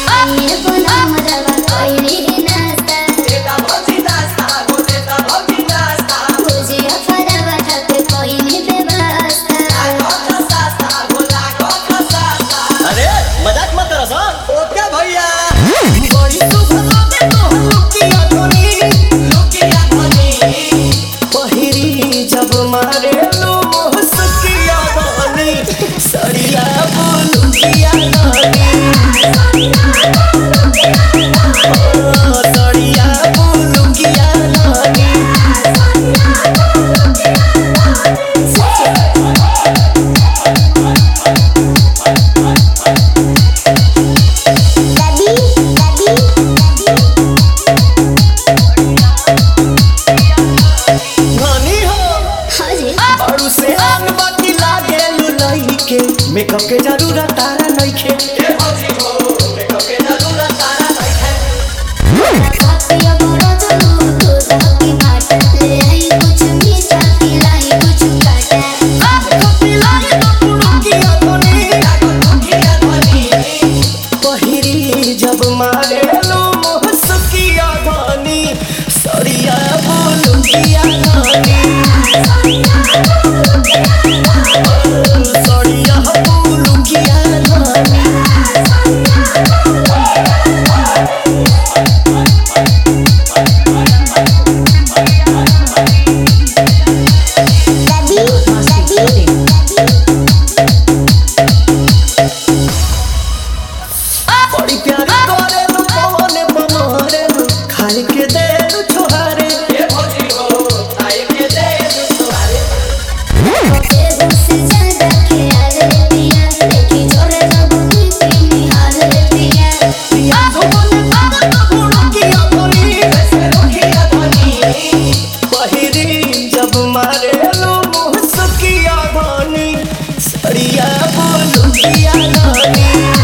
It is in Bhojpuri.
मेकअप के जरूरत तारा नइखे मेकअप के जरूरत तारा नइखे साथिया बड़ा जरूर तो दाकी बाट ले आई कुछ मीठा खिलाई कुछ काटा खिलाई तो पुरुकिया धनी पहिरी जब मारे लो मुहसकिया धनी सरिया बोलुकिया धनी बड़ी प्यारी करे लो पवन बनरे खाए के दे छोहारे ए भौजी हो खाए के दे छोहारे तेरे से ज्यादा ख्याल पिया देखी जोरे जबनी की हाल पिया पिया तो बोले तारा तो पुरुकिया धनी वैसे रुकिया धनी पहिरी जब मारे लो मुहसकिया धनी सरिया बोलुकिया धनी